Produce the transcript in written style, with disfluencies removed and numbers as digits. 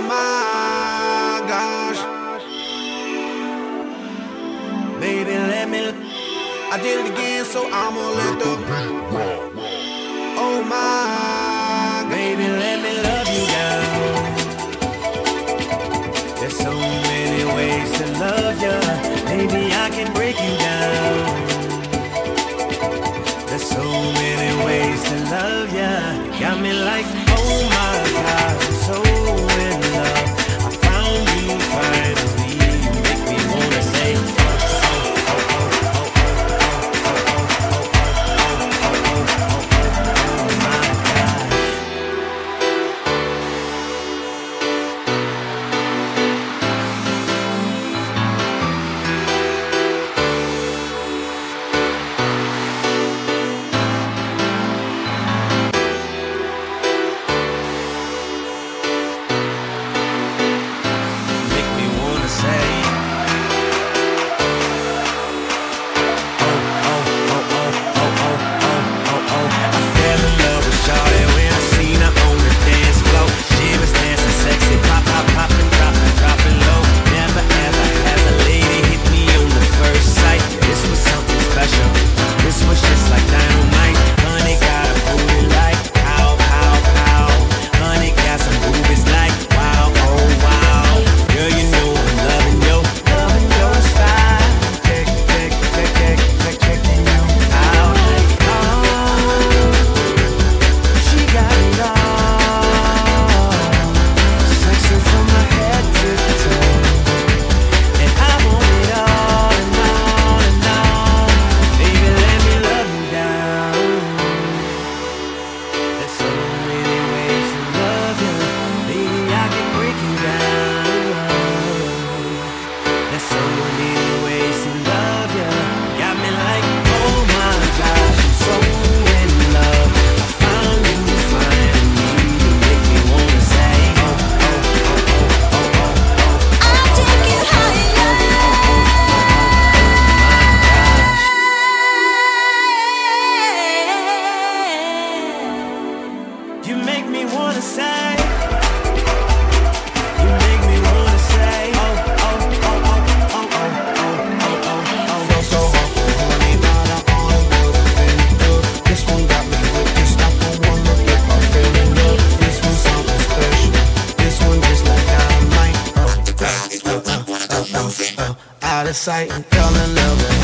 my gosh. Baby, let me. I did it again, so I'ma let the. Oh my, baby, let me love you down. There's so many ways to love ya. Maybe I can break you down. There's so many ways to love ya. Got me like, oh my God, I'm so in love. I found you finally. You make me wanna say, out of sight and fell in love with